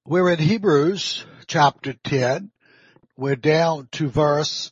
We're in Hebrews chapter 10. We're down to verse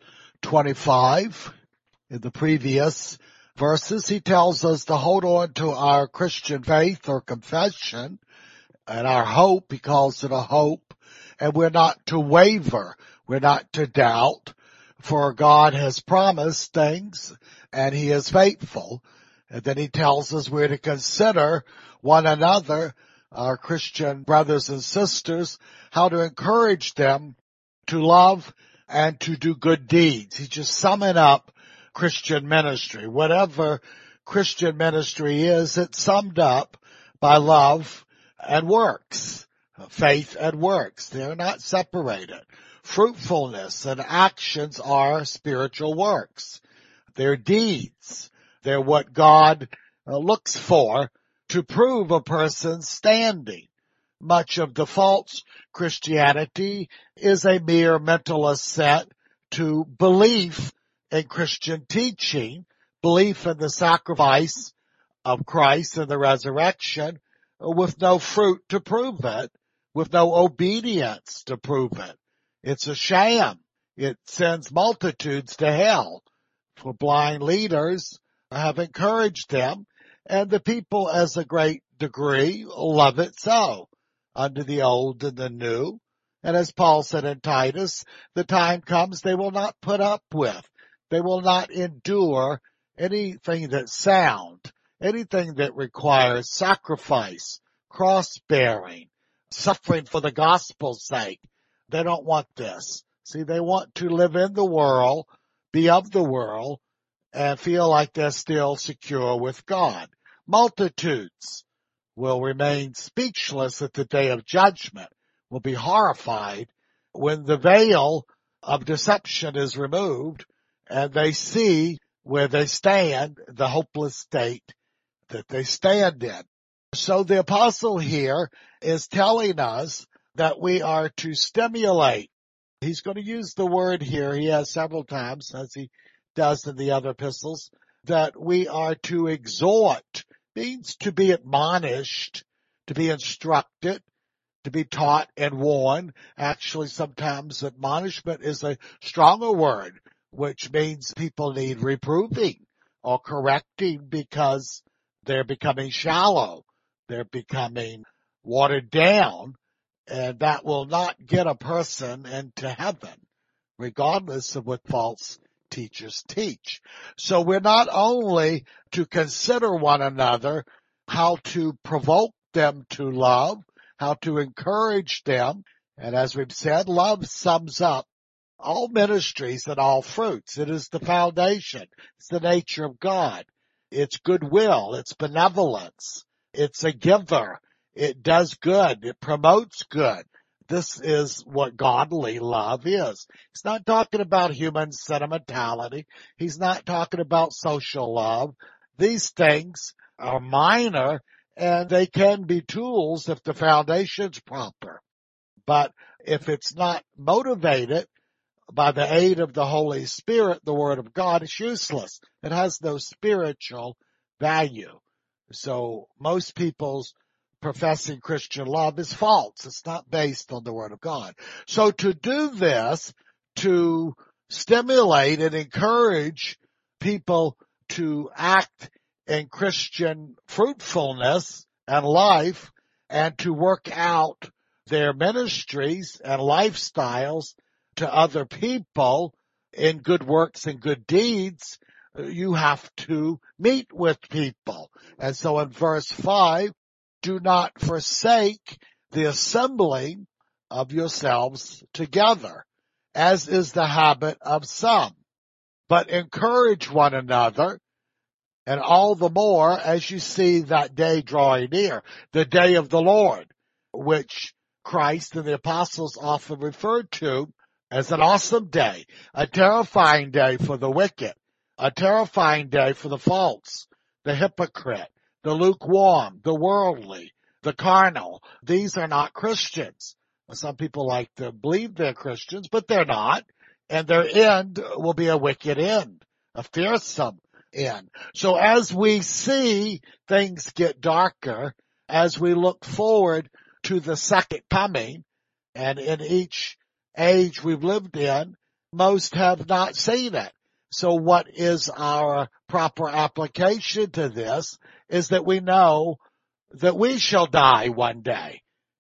25. In the previous verses, he tells us to hold on to our Christian faith or confession and our hope. He calls it a hope. And we're not to waver. We're not to doubt. For God has promised things and he is faithful. And then he tells us we're to consider one another, our Christian brothers and sisters, how to encourage them to love and to do good deeds. He's just summing up Christian ministry. Whatever Christian ministry is, it's summed up by love and works, faith and works. They're not separated. Fruitfulness and actions are spiritual works. They're deeds. They're what God looks for to prove a person's standing. Much of the false Christianity is a mere mental assent to belief in Christian teaching, belief in the sacrifice of Christ and the resurrection, with no fruit to prove it, with no obedience to prove it. It's a sham. It sends multitudes to hell. For blind leaders have encouraged them, and the people as a great degree love it so, under the old and the new. And as Paul said in Titus, the time comes they will not put up with, they will not endure anything that's sound, anything that requires sacrifice, cross-bearing, suffering for the gospel's sake. They don't want this. See, they want to live in the world, be of the world, and feel like they're still secure with God. Multitudes will remain speechless at the day of judgment, will be horrified when the veil of deception is removed and they see where they stand, the hopeless state that they stand in. So the apostle here is telling us that we are to stimulate. He's going to use the word here, he has several times, as he does in the other epistles, that we are to exhort, means to be admonished, to be instructed, to be taught and warned. Actually, sometimes admonishment is a stronger word, which means people need reproving or correcting because they're becoming shallow. They're becoming watered down, and that will not get a person into heaven, regardless of what false teachers teach. So we're not only to consider one another, how to provoke them to love, how to encourage them. And as we've said, love sums up all ministries and all fruits. It is the foundation. It's the nature of God. It's goodwill. It's benevolence. It's a giver. It does good. It promotes good. This is what godly love is. He's not talking about human sentimentality. He's not talking about social love. These things are minor, and they can be tools if the foundation's proper. But if it's not motivated by the aid of the Holy Spirit, the Word of God, it's useless. It has no spiritual value. So most people's professing Christian love is false. It's not based on the Word of God. So to do this, to stimulate and encourage people to act in Christian fruitfulness and life, and to work out their ministries and lifestyles to other people in good works and good deeds, you have to meet with people. And so in verse 5, do not forsake the assembling of yourselves together, as is the habit of some, but encourage one another, and all the more as you see that day drawing near, the day of the Lord, which Christ and the apostles often referred to as an awesome day, a terrifying day for the wicked, a terrifying day for the false, the hypocrite, the lukewarm, the worldly, the carnal. These are not Christians. Some people like to believe they're Christians, but they're not. And their end will be a wicked end, a fearsome end. So as we see things get darker, as we look forward to the second coming. And in each age we've lived in, most have not seen it. So what is our proper application to this is that we know that we shall die one day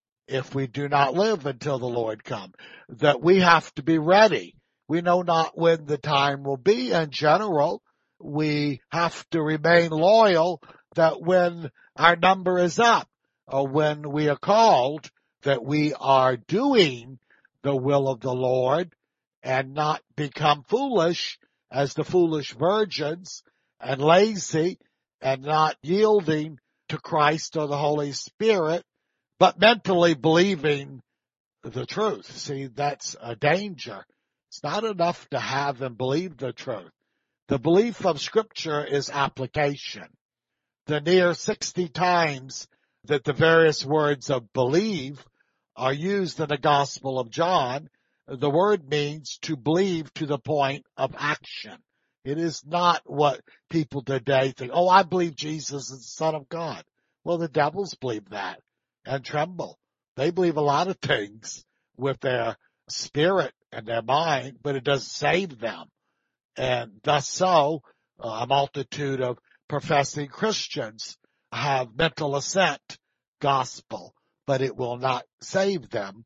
if we do not live until the Lord come, that we have to be ready. We know not when the time will be. In general, we have to remain loyal that when our number is up or when we are called, that we are doing the will of the Lord and not become foolish as the foolish virgins and lazy and not yielding to Christ or the Holy Spirit, but mentally believing the truth. See, that's a danger. It's not enough to have and believe the truth. The belief of Scripture is application. The near 60 times that the various words of believe are used in the Gospel of John, the word means to believe to the point of action. It is not what people today think, oh, I believe Jesus is the Son of God. Well, the devils believe that and tremble. They believe a lot of things with their spirit and their mind, but it doesn't save them. And thus so, a multitude of professing Christians have mental assent gospel, but it will not save them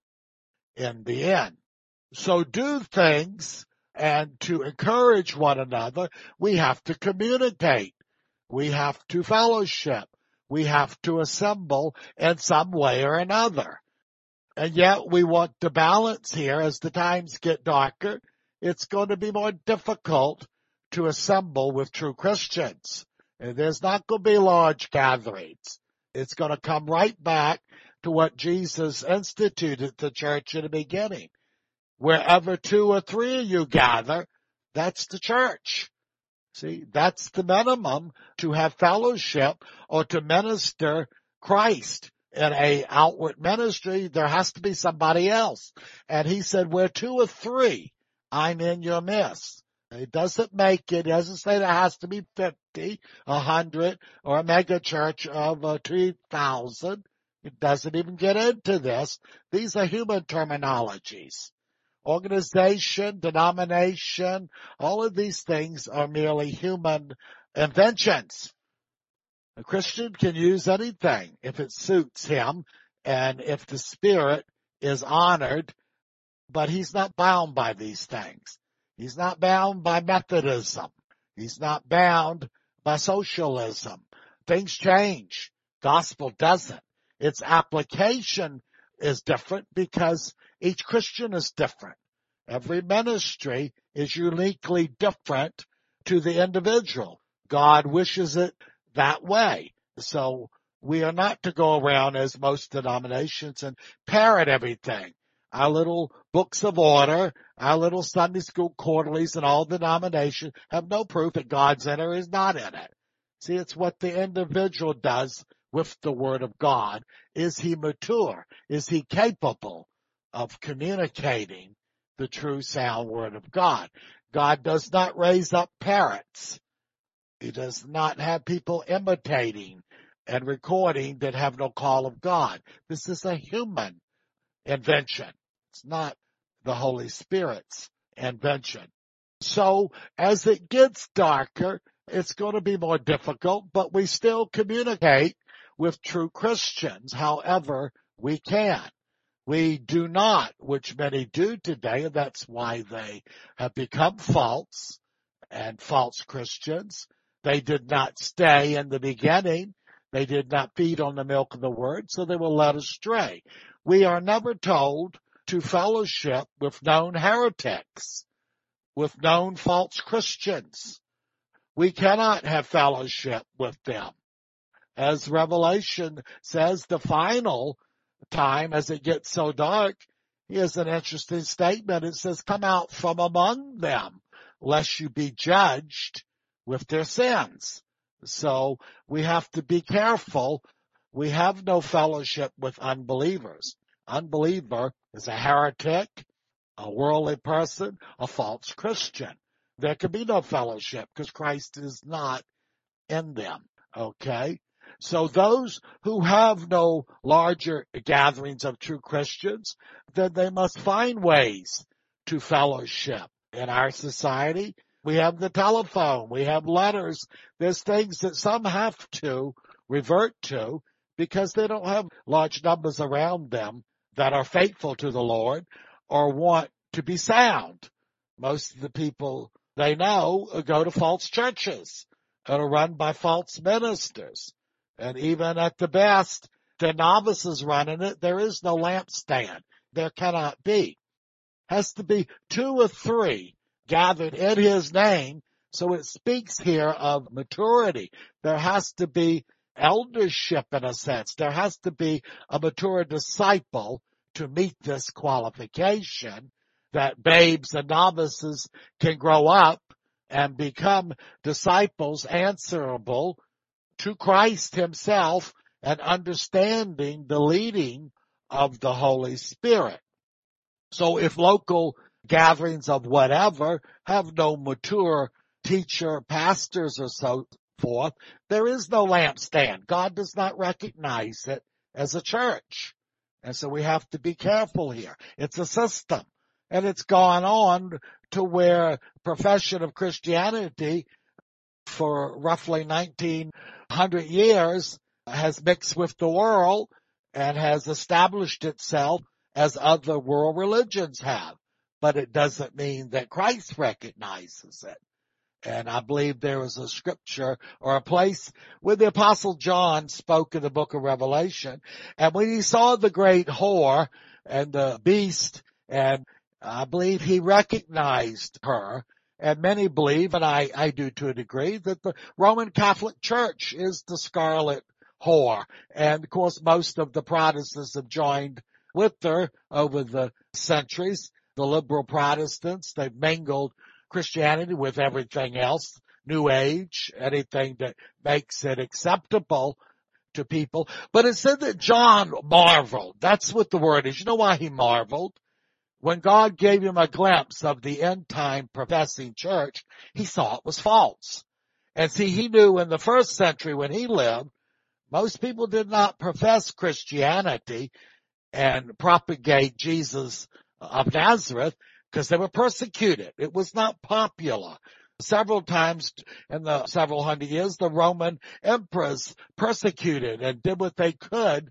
in the end. So do things, and to encourage one another, we have to communicate. We have to fellowship. We have to assemble in some way or another. And yet we want to balance here as the times get darker. It's going to be more difficult to assemble with true Christians. And there's not going to be large gatherings. It's going to come right back to what Jesus instituted the church in the beginning. Wherever 2 or 3 of you gather, that's the church. See, that's the minimum to have fellowship or to minister Christ. In a outward ministry, there has to be somebody else. And he said, where 2 or 3, I'm in your midst. It doesn't doesn't say there has to be 50, 100, or a mega church of 2,000. It doesn't even get into this. These are human terminologies. Organization, denomination, all of these things are merely human inventions. A Christian can use anything if it suits him and if the Spirit is honored, but he's not bound by these things. He's not bound by Methodism. He's not bound by socialism. Things change. Gospel doesn't. Its application is different because each Christian is different. Every ministry is uniquely different to the individual. God wishes it that way. So we are not to go around as most denominations and parrot everything. Our little books of order, our little Sunday school quarterlies and all denominations have no proof that God's in it or is not in it. See, it's what the individual does with the Word of God. Is he mature? Is he capable of communicating the true sound Word of God? God does not raise up parrots. He does not have people imitating and recording that have no call of God. This is a human invention. It's not the Holy Spirit's invention. So as it gets darker, it's going to be more difficult, but we still communicate with true Christians however we can. We do not, which many do today, and that's why they have become false and false Christians. They did not stay in the beginning. They did not feed on the milk of the word, so they were led astray. We are never told to fellowship with known heretics, with known false Christians. We cannot have fellowship with them. As Revelation says, the final time, as it gets so dark, here's an interesting statement. It says, come out from among them, lest you be judged with their sins. So we have to be careful. We have no fellowship with unbelievers. Unbeliever is a heretic, a worldly person, a false Christian. There can be no fellowship because Christ is not in them. Okay? So those who have no larger gatherings of true Christians, then they must find ways to fellowship. In our society, we have the telephone, we have letters. There's things that some have to revert to because they don't have large numbers around them that are faithful to the Lord or want to be sound. Most of the people they know go to false churches that are run by false ministers. And even at the best, the novices running it, there is no lampstand. There cannot be. Has to be 2 or 3 gathered in his name. So it speaks here of maturity. There has to be eldership in a sense. There has to be a mature disciple to meet this qualification that babes and novices can grow up and become disciples answerable to Christ himself and understanding the leading of the Holy Spirit. So if local gatherings of whatever have no mature teacher, pastors or so forth, there is no lampstand. God does not recognize it as a church. And so we have to be careful here. It's a system. And it's gone on to where profession of Christianity for roughly 1900 years has mixed with the world and has established itself as other world religions have. But it doesn't mean that Christ recognizes it. And I believe there is a scripture or a place where the Apostle John spoke in the book of Revelation. And when he saw the great whore and the beast, and I believe he recognized her, and many believe, and I do to a degree, that the Roman Catholic Church is the scarlet whore. And of course, most of the Protestants have joined with her over the centuries. The liberal Protestants, they've mingled Christianity with everything else, New Age, anything that makes it acceptable to people. But it said that John marveled. That's what the word is. You know why he marveled? When God gave him a glimpse of the end time professing church, he saw it was false. And see, he knew in the first century when he lived, most people did not profess Christianity and propagate Jesus of Nazareth because they were persecuted. It was not popular. Several times in the several hundred years, the Roman emperors persecuted and did what they could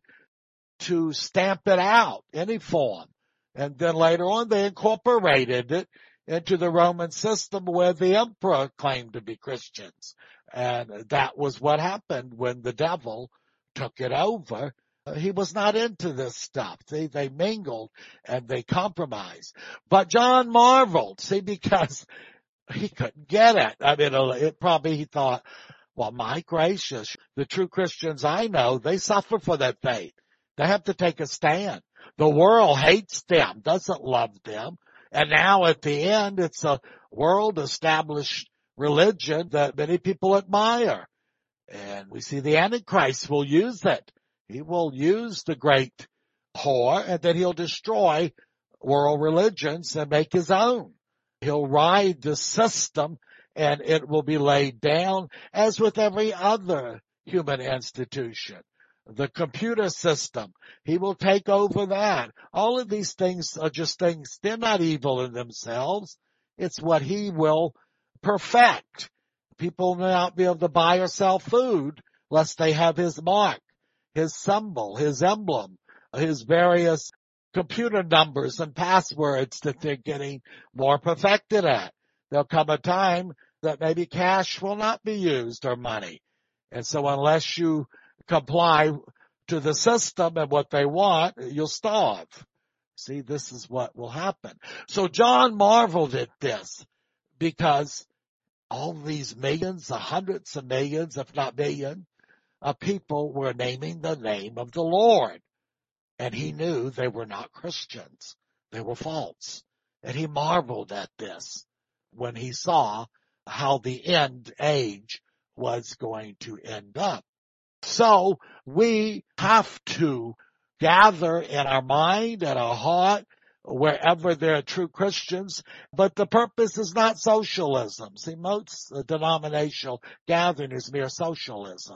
to stamp it out, any form. And then later on, they incorporated it into the Roman system where the emperor claimed to be Christians. And that was what happened when the devil took it over. He was not into this stuff. See, they mingled and they compromised. But John marveled, see, because he couldn't get it. I mean, he thought, well, my gracious, the true Christians I know, they suffer for their faith. They have to take a stand. The world hates them, doesn't love them. And now at the end, it's a world established religion that many people admire. And we see the Antichrist will use it. He will use the great whore and then he'll destroy world religions and make his own. He'll ride the system and it will be laid down as with every other human institution. The computer system, he will take over that. All of these things are just things, they're not evil in themselves. It's what he will perfect. People may not be able to buy or sell food lest they have his mark, his symbol, his emblem, his various computer numbers and passwords that they're getting more perfected at. There'll come a time that maybe cash will not be used or money. And so unless you comply to the system and what they want, you'll starve. See, this is what will happen. So John marveled at this because all these millions, hundreds of millions, if not millions, of people were naming the name of the Lord. And he knew they were not Christians. They were false. And he marveled at this when he saw how the end age was going to end up. So we have to gather in our mind and our heart wherever there are true Christians, but the purpose is not socialism. See, most denominational gathering is mere socialism.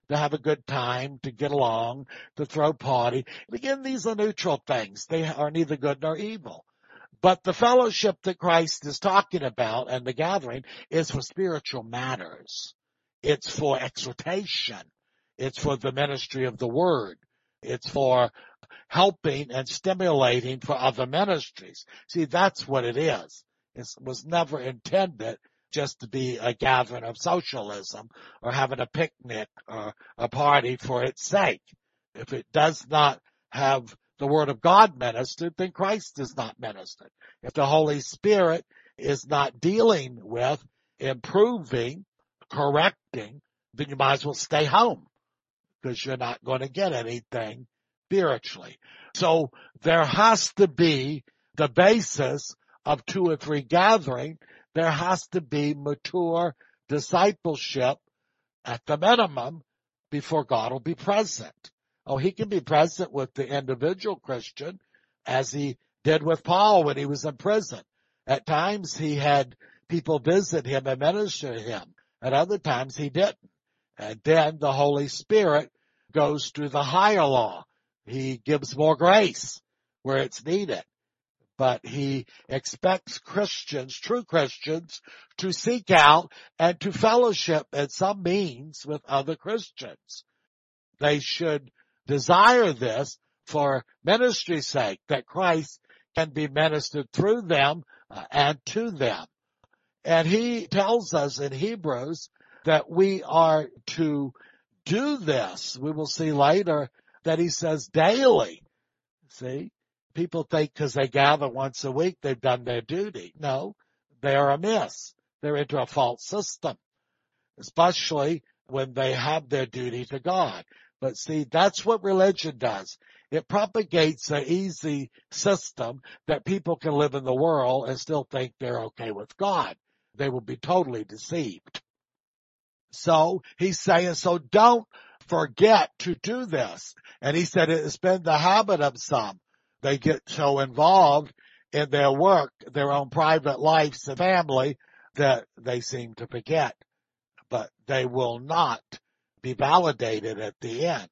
to have a good time, to get along, to throw party. And again, these are neutral things. They are neither good nor evil. But the fellowship that Christ is talking about and the gathering is for spiritual matters. It's for exhortation. It's for the ministry of the word. It's for helping and stimulating for other ministries. See, that's what it is. It was never intended just to be a gathering of socialism or having a picnic or a party for its sake. If it does not have the Word of God ministered, then Christ is not ministered. If the Holy Spirit is not dealing with, improving, correcting, then you might as well stay home because you're not going to get anything spiritually. So there has to be the basis of 2 or 3 gathering. There has to be mature discipleship at the minimum before God will be present. Oh, he can be present with the individual Christian as he did with Paul when he was in prison. At times he had people visit him and minister to him. At other times he didn't. And then the Holy Spirit goes through the higher law. He gives more grace where it's needed. But he expects Christians, true Christians, to seek out and to fellowship in some means with other Christians. They should desire this for ministry's sake, that Christ can be ministered through them and to them. And he tells us in Hebrews that we are to do this. We will see later that he says daily. See, people think because they gather once a week, they've done their duty. No, they are amiss. They're into a false system, especially when they have their duty to God. But see, that's what religion does. It propagates an easy system that people can live in the world and still think they're okay with God. They will be totally deceived. So he's saying, so don't forget to do this. And he said it has been the habit of some. They get so involved in their work, their own private lives and family, that they seem to forget. But they will not be validated at the end.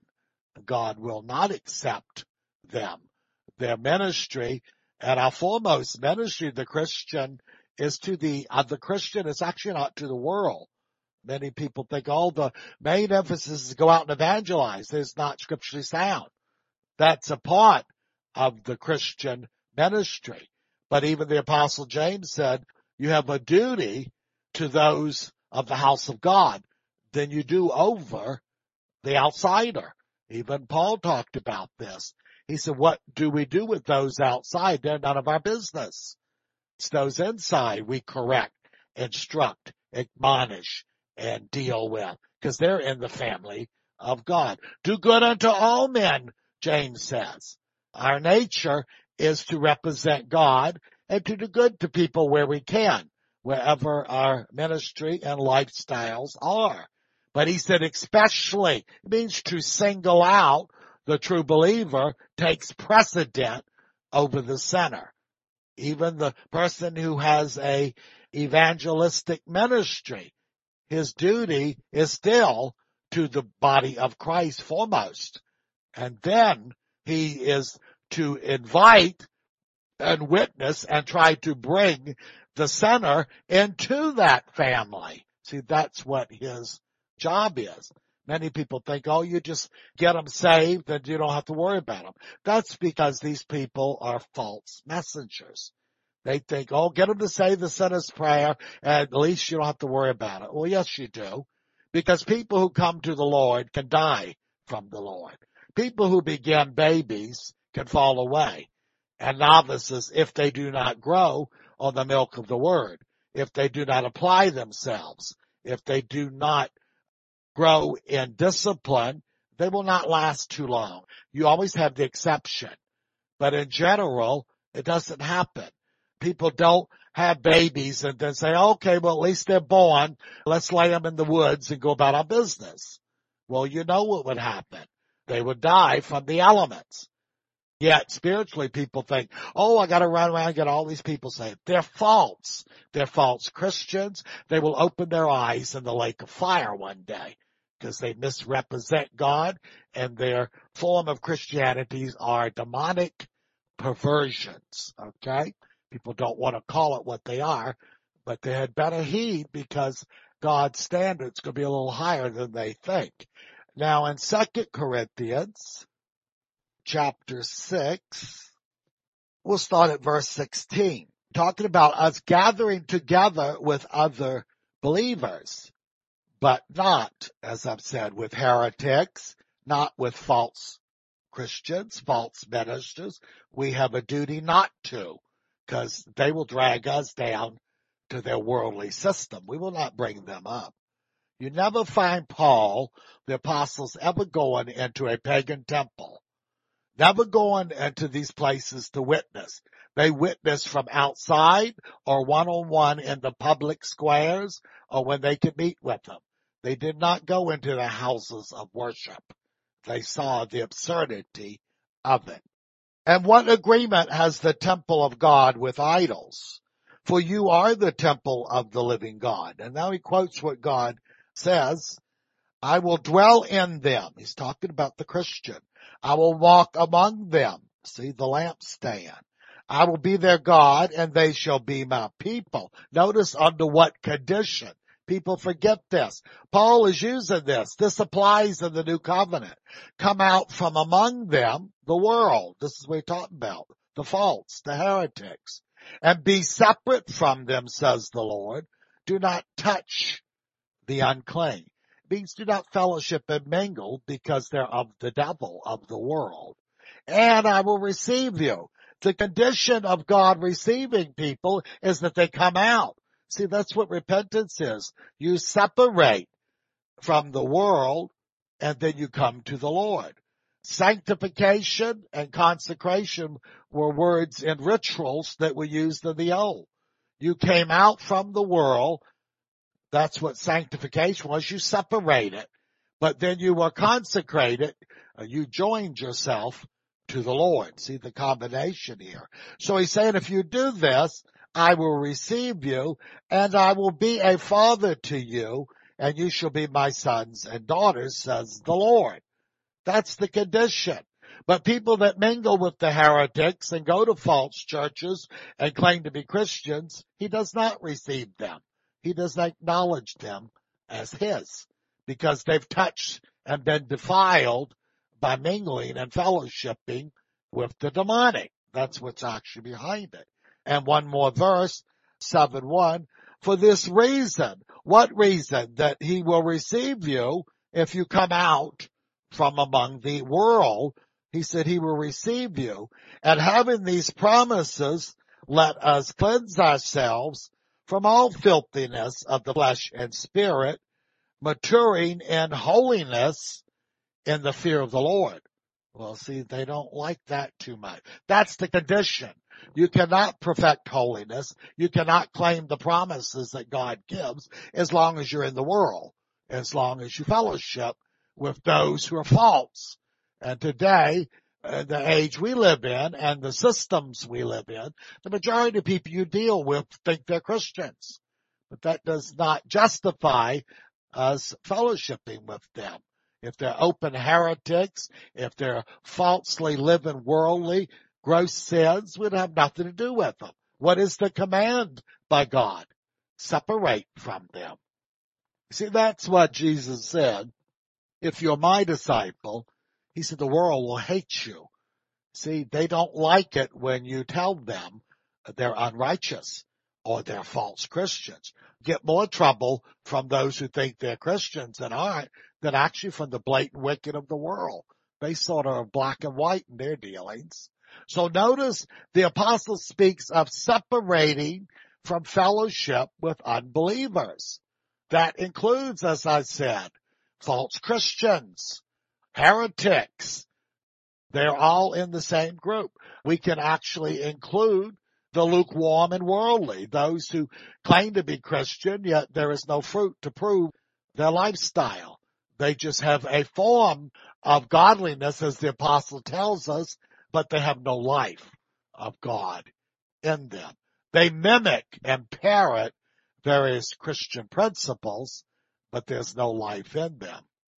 God will not accept them. Their ministry, and our foremost ministry, the Christian, is to the Christian. It's actually not to the world. Many people think all the main emphasis is go out and evangelize. It's not scripturally sound. That's a part of the Christian ministry. But even the Apostle James said, you have a duty to those of the house of God than you do over the outsider. Even Paul talked about this. He said, what do we do with those outside? They're none of our business. It's those inside we correct, instruct, admonish, and deal with, because they're in the family of God. Do good unto all men, James says. Our nature is to represent God and to do good to people where we can, wherever our ministry and lifestyles are. But he said especially, it means to single out the true believer takes precedent over the sinner. Even the person who has a evangelistic ministry, his duty is still to the body of Christ foremost. And then he is to invite and witness and try to bring the sinner into that family. See, that's what his job is. Many people think, oh, you just get them saved and you don't have to worry about them. That's because these people are false messengers. They think, oh, get them to say the sinner's prayer and at least you don't have to worry about it. Well, yes, you do. Because people who come to the Lord can die from the Lord. People who begin babies can fall away. And novices, if they do not grow on the milk of the word, if they do not apply themselves, if they do not grow in discipline, they will not last too long. You always have the exception. But in general, it doesn't happen. People don't have babies and then say, okay, well, at least they're born. Let's lay them in the woods and go about our business. Well, you know what would happen. They would die from the elements. Yet spiritually people think, oh, I got to run around and get all these people saved. They're false. They're false Christians. They will open their eyes in the lake of fire one day. because they misrepresent God, and their form of Christianity are demonic perversions, okay? People don't want to call it what they are, but they had better heed because God's standards could be a little higher than they think. Now in 2 Corinthians chapter 6, we'll start at verse 16, talking about us gathering together with other believers, but not, as I've said, with heretics, not with false Christians, false ministers. We have a duty not to, because they will drag us down to their worldly system. We will not bring them up. You never find Paul, the apostles, ever going into a pagan temple, never going into these places to witness. They witness from outside or one-on-one in the public squares or when they could meet with them. They did not go into the houses of worship. They saw the absurdity of it. And what agreement has the temple of God with idols? For you are the temple of the living God. And now he quotes what God says, I will dwell in them. He's talking about the Christian. I will walk among them. See the lampstand. I will be their God and they shall be my people. Notice under what condition. People forget this. Paul is using this. This applies in the new covenant. Come out from among them, the world. This is what we're talking about. The false, the heretics. And be separate from them, says the Lord. Do not touch the unclean. It means do not fellowship and mingle because they're of the devil, of the world. And I will receive you. The condition of God receiving people is that they come out. See, that's what repentance is. You separate from the world and then you come to the Lord. Sanctification and consecration were words and rituals that were used in the old. You came out from the world. That's what sanctification was. You separate it, but then you were consecrated. You joined yourself to the Lord. See the combination here. So he's saying, if you do this, I will receive you and I will be a father to you and you shall be my sons and daughters, says the Lord. That's the condition. But people that mingle with the heretics and go to false churches and claim to be Christians, he does not receive them. He does not acknowledge them as his because they've touched and been defiled by mingling and fellowshipping with the demonic. That's what's actually behind it. And one more verse, 7:1. For this reason, what reason? That he will receive you if you come out from among the world. He said he will receive you. And having these promises, let us cleanse ourselves from all filthiness of the flesh and spirit, maturing in holiness in the fear of the Lord. Well, see, they don't like that too much. That's the condition. You cannot perfect holiness. You cannot claim the promises that God gives as long as you're in the world, as long as you fellowship with those who are false. And today, the age we live in and the systems we live in, the majority of people you deal with think they're Christians. But that does not justify us fellowshipping with them. If they're open heretics, if they're falsely living worldly, gross sins, we'd have nothing to do with them. What is the command by God? Separate from them. See, that's what Jesus said. If you're my disciple, he said, the world will hate you. See, they don't like it when you tell them they're unrighteous or they're false Christians. Get more trouble from those who think they're Christians and aren't than actually from the blatant wicked of the world. They sort of are black and white in their dealings. So notice the apostle speaks of separating from fellowship with unbelievers. That includes, as I said, false Christians, heretics. They're all in the same group. We can actually include the lukewarm and worldly, those who claim to be Christian, yet there is no fruit to prove their lifestyle. They just have a form of godliness, as the apostle tells us, but they have no life of God in them. They mimic and parrot various Christian principles, but there's no life in them.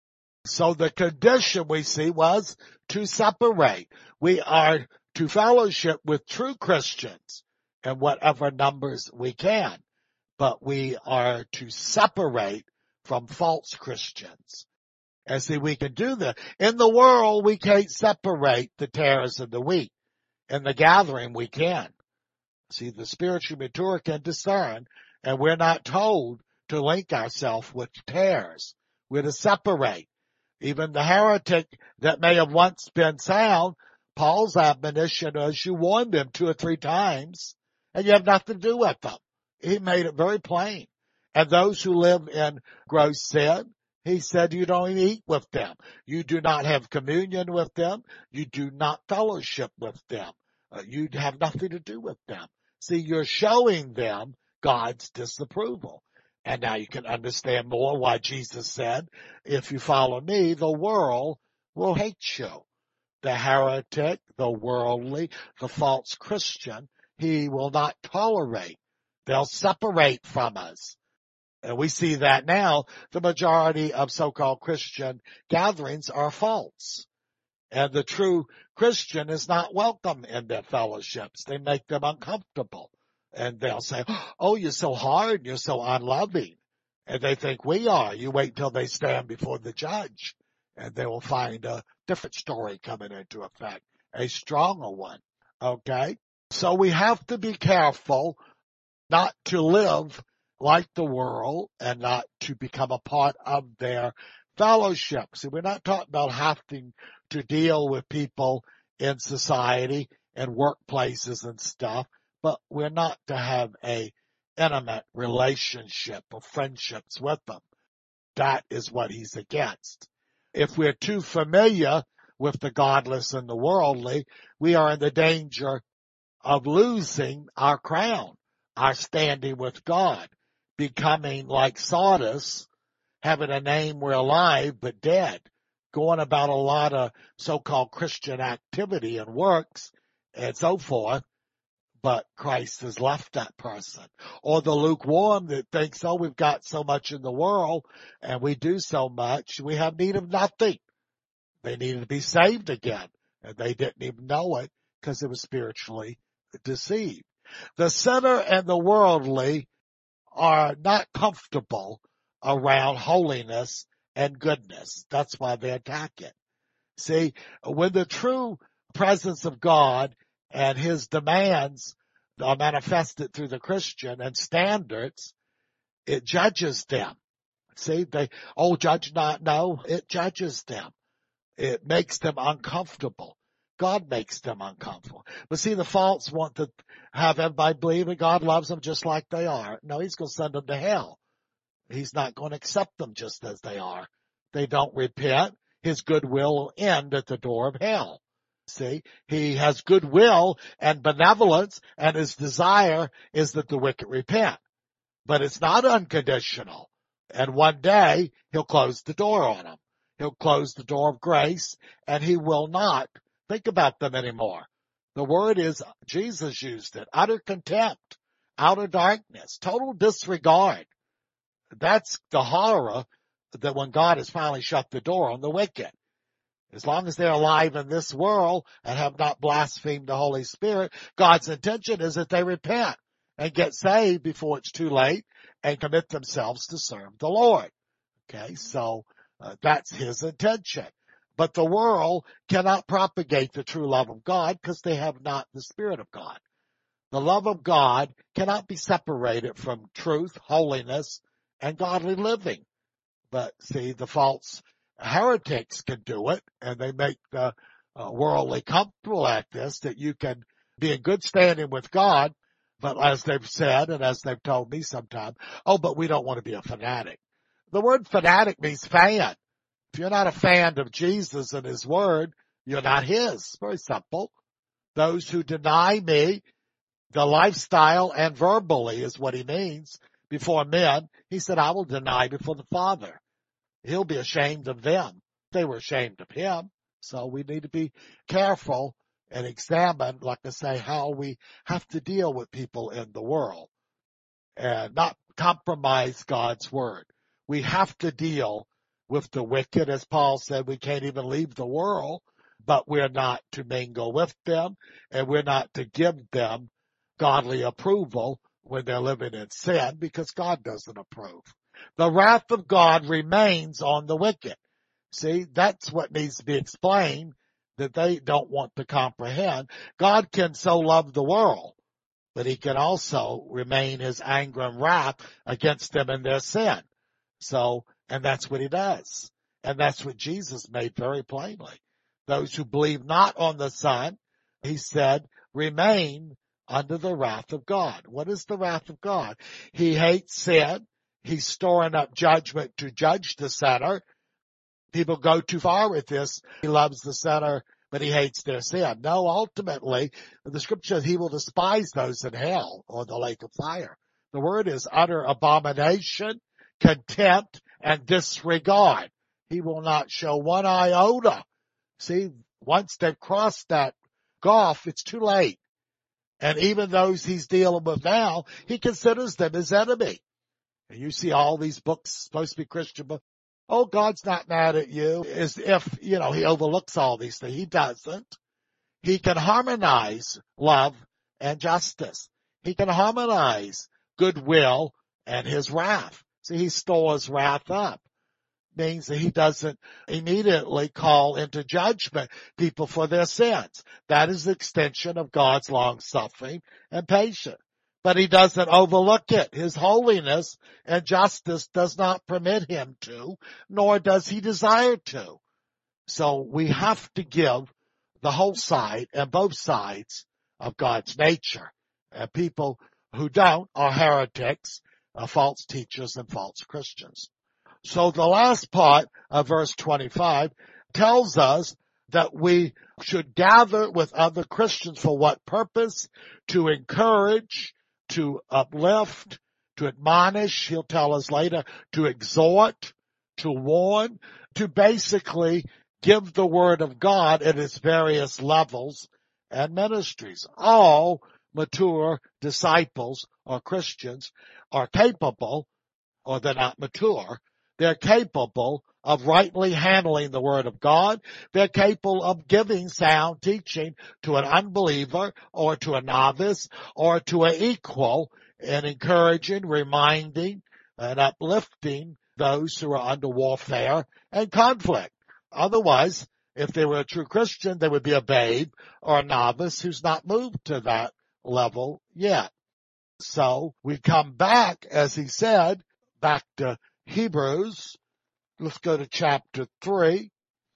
So the condition we see was to separate. We are to fellowship with true Christians in whatever numbers we can, but we are to separate from false Christians. And see, we can do that. In the world, we can't separate the tares and the wheat. In the gathering, we can. See, the spiritually mature can discern, and we're not told to link ourselves with tares. We're to separate. Even the heretic that may have once been sound, Paul's admonition is you warn them 2 or 3 times, and you have nothing to do with them. He made it very plain. And those who live in gross sin, he said you don't eat with them. You do not have communion with them. You do not fellowship with them. You have nothing to do with them. See, you're showing them God's disapproval. And now you can understand more why Jesus said, if you follow me, the world will hate you. The heretic, the worldly, the false Christian, he will not tolerate. They'll separate from us. And we see that now. The majority of so-called Christian gatherings are false. And the true Christian is not welcome in their fellowships. They make them uncomfortable. And they'll say, oh, you're so hard, you're so unloving. And they think we are. You wait till they stand before the judge, and they will find a different story coming into effect, a stronger one. Okay? So we have to be careful not to live like the world and not to become a part of their fellowship. See, we're not talking about having to deal with people in society and workplaces and stuff, but we're not to have a intimate relationship or friendships with them. That is what he's against. If we're too familiar with the godless and the worldly, we are in the danger of losing our crown, our standing with God, becoming like Sardis, having a name we're alive but dead, going about a lot of so-called Christian activity and works and so forth, but Christ has left that person. Or the lukewarm that thinks, oh, we've got so much in the world and we do so much, we have need of nothing. They needed to be saved again, and they didn't even know it because they were spiritually deceived. The sinner and the worldly are not comfortable around holiness and goodness. That's why they attack it. See, when the true presence of God and his demands are manifested through the Christian and standards, it judges them. See, judge not. No, it judges them. It makes them uncomfortable. God makes them uncomfortable. But see, the false want to have everybody believe that God loves them just like they are. No, he's going to send them to hell. He's not going to accept them just as they are. They don't repent. His goodwill will end at the door of hell. See, he has goodwill and benevolence, and his desire is that the wicked repent. But it's not unconditional. And one day, he'll close the door on them. He'll close the door of grace, and he will not think about them anymore. The word is, Jesus used it, utter contempt, outer darkness, total disregard. That's the horror that when God has finally shut the door on the wicked. As long as they're alive in this world and have not blasphemed the Holy Spirit, God's intention is that they repent and get saved before it's too late and commit themselves to serve the Lord. Okay, so that's his intention. But the world cannot propagate the true love of God because they have not the Spirit of God. The love of God cannot be separated from truth, holiness, and godly living. But see, the false heretics can do it, and they make the worldly comfortable at this, that you can be in good standing with God, but as they've said, and as they've told me sometime, oh, but we don't want to be a fanatic. The word fanatic means fan. If you're not a fan of Jesus and his word, you're not his. Very simple. Those who deny me, the lifestyle and verbally is what he means before men. He said, I will deny before the Father. He'll be ashamed of them. They were ashamed of him. So we need to be careful and examine, like I say, how we have to deal with people in the world and not compromise God's word. We have to deal with the wicked. As Paul said, we can't even leave the world, but we're not to mingle with them, and we're not to give them godly approval when they're living in sin, because God doesn't approve. The wrath of God remains on the wicked. See, that's what needs to be explained, that they don't want to comprehend. God can so love the world, but he can also remain his anger and wrath against them in their sin. So, and that's what he does. And that's what Jesus made very plainly. Those who believe not on the Son, he said, remain under the wrath of God. What is the wrath of God? He hates sin. He's storing up judgment to judge the sinner. People go too far with this. He loves the sinner, but he hates their sin. No, ultimately, the scripture says he will despise those in hell or the lake of fire. The word is utter abomination, contempt, and disregard. He will not show one iota. See, once they've crossed that gulf, it's too late. And even those he's dealing with now, he considers them his enemy. And you see all these books supposed to be Christian books. Oh, God's not mad at you, as if, he overlooks all these things. He doesn't. He can harmonize love and justice. He can harmonize goodwill and his wrath. See, he stores wrath up. Means that he doesn't immediately call into judgment people for their sins. That is the extension of God's long suffering and patience. But he doesn't overlook it. His holiness and justice does not permit him to, nor does he desire to. So we have to give the whole side and both sides of God's nature. And people who don't are heretics, false teachers, and false Christians. So the last part of verse 25 tells us that we should gather with other Christians for what purpose? To encourage, to uplift, to admonish, he'll tell us later, to exhort, to warn, to basically give the word of God at its various levels and ministries. All mature disciples or Christians are capable, or they're not mature, they're capable of rightly handling the word of God. They're capable of giving sound teaching to an unbeliever or to a novice or to an equal, and encouraging, reminding, and uplifting those who are under warfare and conflict. Otherwise, if they were a true Christian, they would be a babe or a novice who's not moved to that level yet. So we come back, as he said, back to Hebrews. Let's go to chapter 3.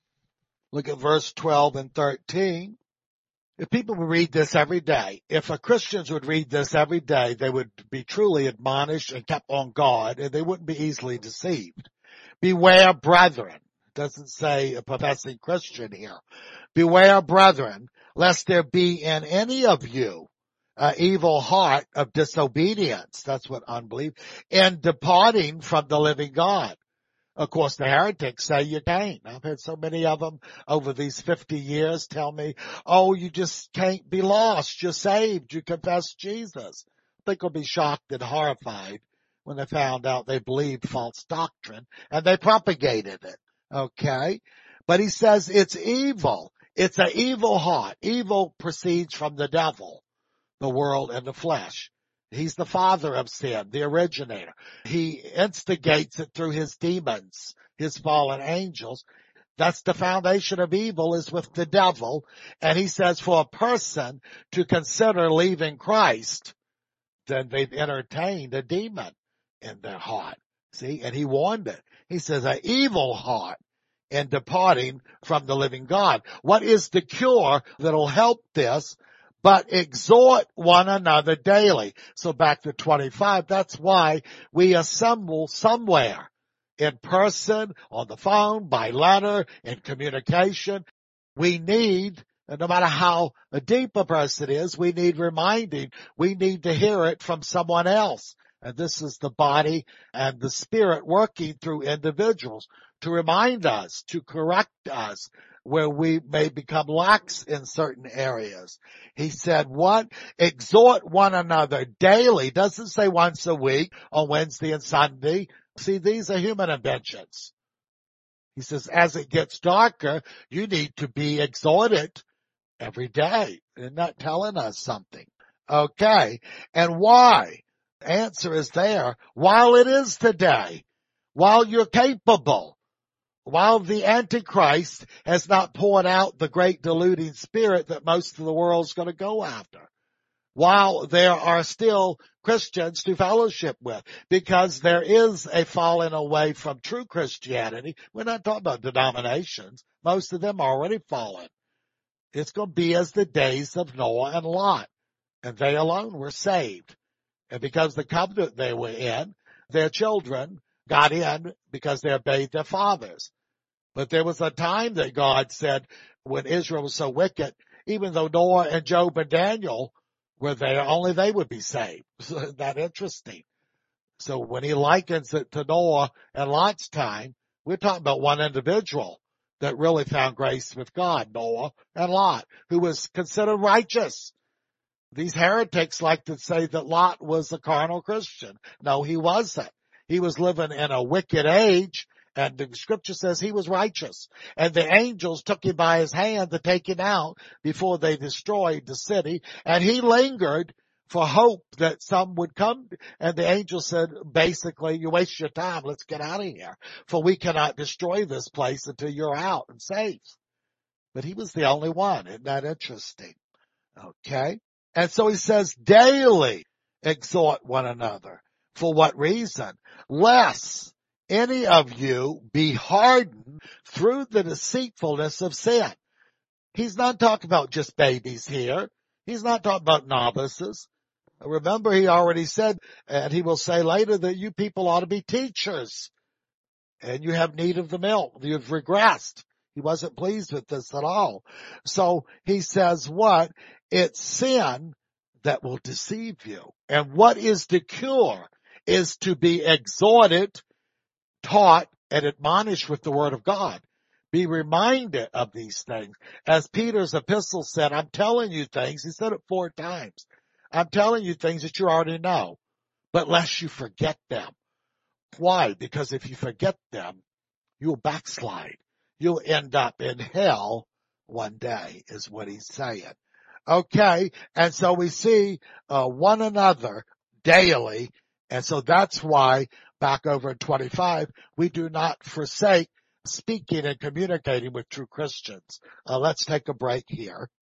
Look at verse 12 and 13. If people would read this every day, if Christians would read this every day, they would be truly admonished and kept on guard, and they wouldn't be easily deceived. Beware, brethren. It doesn't say a professing Christian here. Beware, brethren, lest there be in any of you an evil heart of disobedience. That's what unbelief. In departing from the living God. Of course, the heretics say you can't. I've had so many of them over these 50 years tell me, oh, you just can't be lost. You're saved. You confess Jesus. I think they'll be shocked and horrified when they found out they believed false doctrine and they propagated it. Okay? But he says it's evil. It's an evil heart. Evil proceeds from the devil, the world, and the flesh. He's the father of sin, the originator. He instigates it through his demons, his fallen angels. That's the foundation of evil, is with the devil. And he says for a person to consider leaving Christ, then they've entertained a demon in their heart. See, and he warned it. He says an evil heart in departing from the living God. What is the cure that'll help this? But exhort one another daily. So back to 25, that's why we assemble somewhere, in person, on the phone, by letter, in communication. We need, no matter how deep a person is, we need reminding. We need to hear it from someone else. And this is the body and the spirit working through individuals to remind us, to correct us, where we may become lax in certain areas. He said, what? Exhort one another daily. Doesn't say once a week on Wednesday and Sunday. See, these are human inventions. He says, as it gets darker, you need to be exhorted every day. Isn't that telling us something? Okay. And why? Answer is there. While it is today, while you're capable, while the Antichrist has not poured out the great deluding spirit that most of the world's going to go after, while there are still Christians to fellowship with, because there is a falling away from true Christianity. We're not talking about denominations. Most of them are already fallen. It's going to be as the days of Noah and Lot, and they alone were saved. And because the covenant they were in, their children got in because they obeyed their fathers. But there was a time that God said, when Israel was so wicked, even though Noah and Job and Daniel were there, only they would be saved. Isn't that interesting? So when he likens it to Noah and Lot's time, we're talking about one individual that really found grace with God, Noah and Lot, who was considered righteous. These heretics like to say that Lot was a carnal Christian. No, he wasn't. He was living in a wicked age, and the scripture says he was righteous. And the angels took him by his hand to take him out before they destroyed the city. And he lingered for hope that some would come. And the angel said, basically, you waste your time. Let's get out of here. For we cannot destroy this place until you're out and safe. But he was the only one. Isn't that interesting? Okay. And so he says, daily exhort one another. For what reason? Lest any of you be hardened through the deceitfulness of sin. He's not talking about just babies here. He's not talking about novices. Remember, he already said, and he will say later, that you people ought to be teachers. And you have need of the milk. You've regressed. He wasn't pleased with this at all. So he says what? It's sin that will deceive you. And what is the cure? Is to be exhorted, taught, and admonished with the word of God. Be reminded of these things. As Peter's epistle said, I'm telling you things. He said it 4 times. I'm telling you things that you already know, but lest you forget them. Why? Because if you forget them, you'll backslide. You'll end up in hell one day, is what he's saying. Okay, and so we see one another daily, and so that's why back over in 25, we do not forsake speaking and communicating with true Christians. Let's take a break here.